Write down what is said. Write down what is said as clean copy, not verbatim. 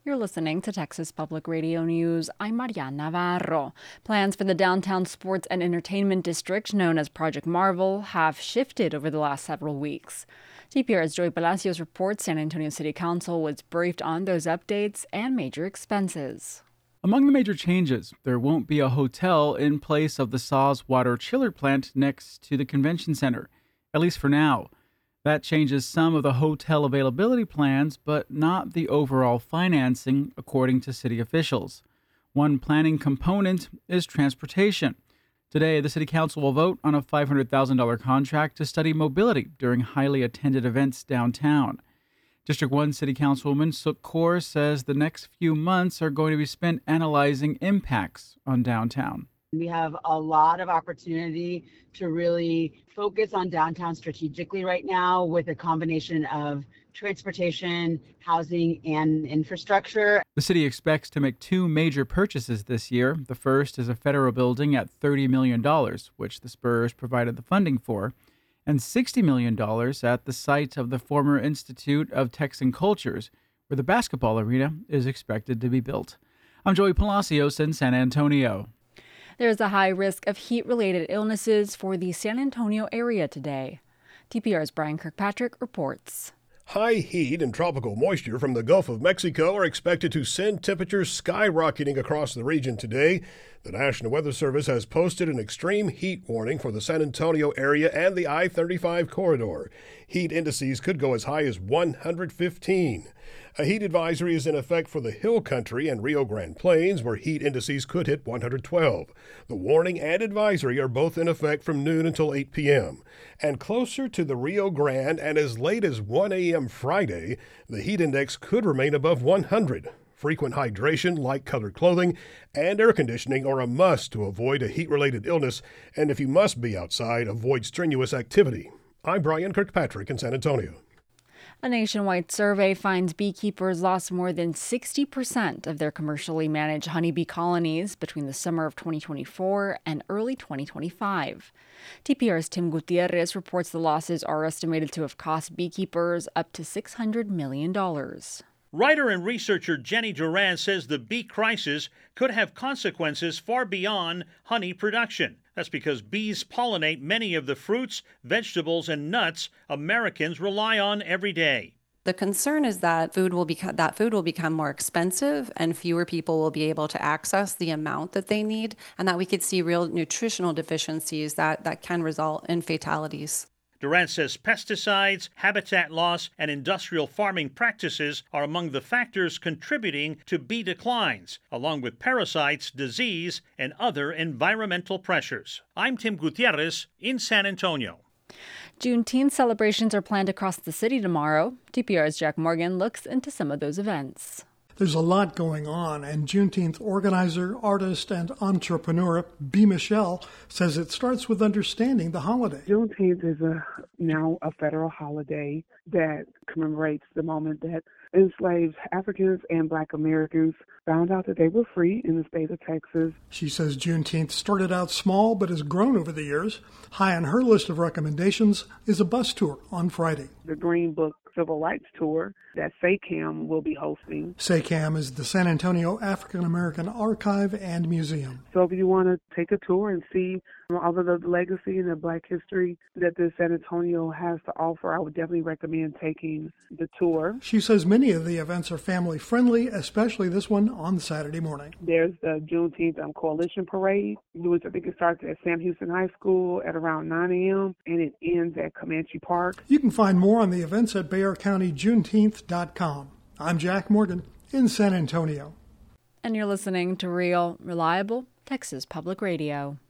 You're listening to Texas Public Radio News. I'm Mariana Navarro. Plans for the downtown sports and entertainment district, known as Project Marvel, have shifted over the last several weeks. TPR's Joy Palacios reports San Antonio City Council was briefed on those updates and major expenses. Among the major changes, there won't be a hotel in place of the Saws water chiller plant next to the convention center, at least for now. That changes some of the hotel availability plans, but not the overall financing, according to city officials. One planning component is transportation. Today, the City Council will vote on a $500,000 contract to study mobility during highly attended events downtown. District 1 City Councilwoman Suk Kaur says the next few months are going to be spent analyzing impacts on downtown. We have a lot of opportunity to really focus on downtown strategically right now with a combination of transportation, housing, and infrastructure. The city expects to make two major purchases this year. The first is a federal building at $30 million, which the Spurs provided the funding for, and $60 million at the site of the former Institute of Texan Cultures, where the basketball arena is expected to be built. I'm Joey Palacios in San Antonio. There's a high risk of heat-related illnesses for the San Antonio area today. TPR's Brian Kirkpatrick reports. High heat and tropical moisture from the Gulf of Mexico are expected to send temperatures skyrocketing across the region today. The National Weather Service has posted an extreme heat warning for the San Antonio area and the I-35 corridor. Heat indices could go as high as 115. A heat advisory is in effect for the Hill Country and Rio Grande Plains, where heat indices could hit 112. The warning and advisory are both in effect from noon until 8 p.m. And closer to the Rio Grande and as late as 1 a.m. Friday, the heat index could remain above 100. Frequent hydration, light-colored clothing, and air conditioning are a must to avoid a heat-related illness, and if you must be outside, avoid strenuous activity. I'm Brian Kirkpatrick in San Antonio. A nationwide survey finds beekeepers lost more than 60% of their commercially managed honeybee colonies between the summer of 2024 and early 2025. TPR's Tim Gutierrez reports the losses are estimated to have cost beekeepers up to $600 million. Writer and researcher Jenny Duran says the bee crisis could have consequences far beyond honey production. That's because bees pollinate many of the fruits, vegetables, and nuts Americans rely on every day. The concern is that food will become more expensive and fewer people will be able to access the amount that they need, and that we could see real nutritional deficiencies that can result in fatalities. Durant says pesticides, habitat loss, and industrial farming practices are among the factors contributing to bee declines, along with parasites, disease, and other environmental pressures. I'm Tim Gutierrez in San Antonio. Juneteenth celebrations are planned across the city tomorrow. TPR's Jack Morgan looks into some of those events. There's a lot going on, and Juneteenth organizer, artist, and entrepreneur B. Michelle says it starts with understanding the holiday. Juneteenth is now a federal holiday that commemorates the moment that enslaved Africans and Black Americans found out that they were free in the state of Texas. She says Juneteenth started out small but has grown over the years. High on her list of recommendations is a bus tour on Friday. The Green Book Civil Rights Tour that SACAM will be hosting. SACAM is the San Antonio African American Archive and Museum. So if you want to take a tour and see all of the legacy and the Black history that the San Antonio has to offer, I would definitely recommend taking the tour. She says many of the events are family friendly, especially this one on Saturday morning. There's the Juneteenth Coalition Parade, which I think it starts at Sam Houston High School at around 9 a.m. and it ends at Comanche Park. You can find more on the events at BexarCountyJuneteenth.com. I'm Jack Morgan in San Antonio. And you're listening to Real, Reliable Texas Public Radio.